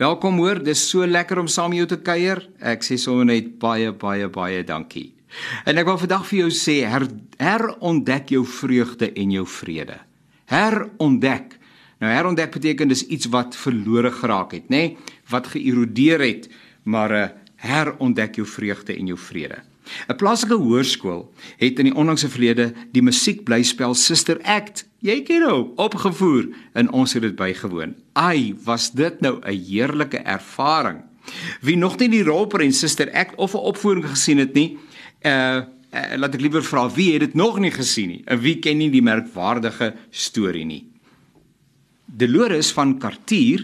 Welkom hoor, dis so lekker om saam met jou te kuier. Ek sê sommer net baie dankie. En ek wil vandag vir jou sê, herontdek jou vreugde en jou vrede. Herontdek. Nou herontdek beteken dis iets wat verlore geraak het, nê? Wat geërodeer het, maar herontdek jou vreugde en jou vrede. 'n Plaaslike hoërskool het in die onlangse verlede die musiekblyspel Sister Act, jy ken nou, opgevoer en ons het dit bygewoon. Ai, was dit nou 'n heerlike ervaring. Wie nog nie die rolprent en Sister Act of 'n opvoering gesien het nie, laat ek liewer vra, wie het dit nog nie gesien nie? En wie ken nie die merkwaardige storie nie? Dolores van Cartier,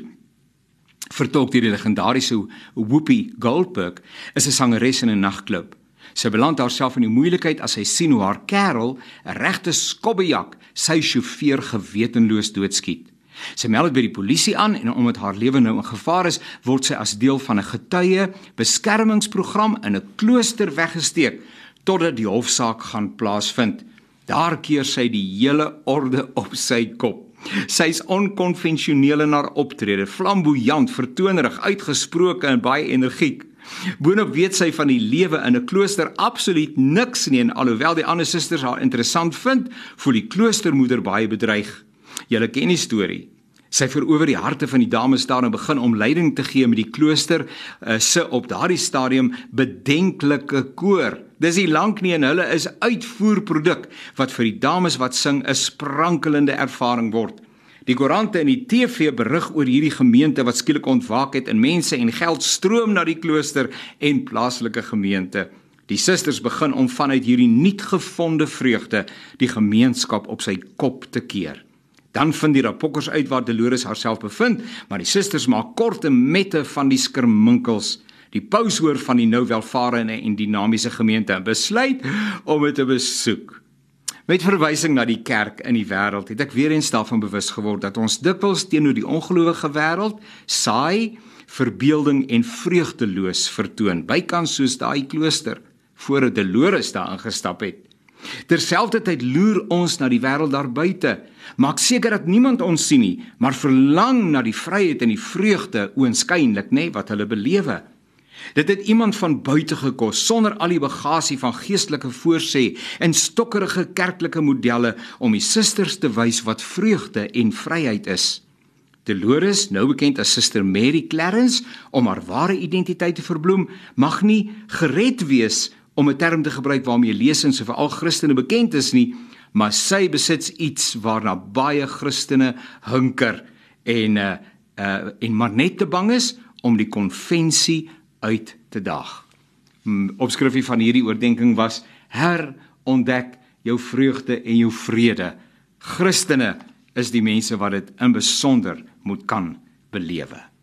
vertolk deur die legendariese Whoopi Goldberg, is 'n sangeres in 'n nagklub. Sy beland haarself in die moeilikheid as sy sien hoe haar kerel, 'n regte skobbejak, sy sjofeur gewetenloos doodskiet. Sy meld dit by die polisie aan en omdat haar lewe nou in gevaar is, word sy as deel van 'n getuie beskermingsprogram in 'n klooster weggesteek totdat die hofsaak gaan plaasvind. Daar keer sy die hele orde op sy kop. Sy is onkonvensioneel in haar optrede, flamboyant, vertonerig, uitgesproke en baie energiek. Boonop weet sy van die lewe in 'n klooster absoluut niks nie en alhoewel die ander susters haar interessant vind, voel die kloostermoeder baie bedreig. Julle ken die storie. Sy verower die harte van die dames daar en begin om leiding te gee met die klooster se op daardie stadium bedenklike koor. Dis nie lank nie en hulle is uitvoerproduk wat vir die dames wat sing 'n sprankelende ervaring word. Die koerante en die TV berig oor hierdie gemeente wat skielik ontwaak het en mense en geld stroom na die klooster en plaaslike gemeente. Die susters begin om vanuit hierdie nuutgevonde vreugde die gemeenskap op sy kop te keer. Dan vind die rapokkers uit waar Dolores haarself bevind, maar die susters maak korte mette van die skerminkels. Die paus hoor van die nou welvarende en dinamiese gemeente en besluit om dit te besoek. Met verwysing na die kerk in die wêreld het ek weer eens daarvan bewus geword dat ons dikwels teenoor die ongelowige wêreld saai, verbeelding en vreugdeloos vertoon, bykans soos daai klooster voordat Dolores daar ingestap het. Terselfdertyd loer ons na die wêreld daar buite, maak seker dat niemand ons sien nie, maar verlang na die vryheid en die vreugde oënskynlik, nê, wat hulle belewe. Dit het iemand van buite gekos, sonder al die bagasie van geestelike voorsê en stokkerige kerklike modelle om die susters te wys wat vreugde en vryheid is. Dolores, nou bekend as Suster Mary Clarence, om haar ware identiteit te verbloem, mag nie gered wees om 'n term te gebruik waarmee lesers en veral Christene bekend is nie, maar sy besit iets waarna baie Christene hunker en maar net te bang is om die konvensie uit te daag. Opskrifie van hierdie oordeenking was: herontdek jou vreugde en jou vrede. Christene is die mense wat dit in besonder moet kan belewe.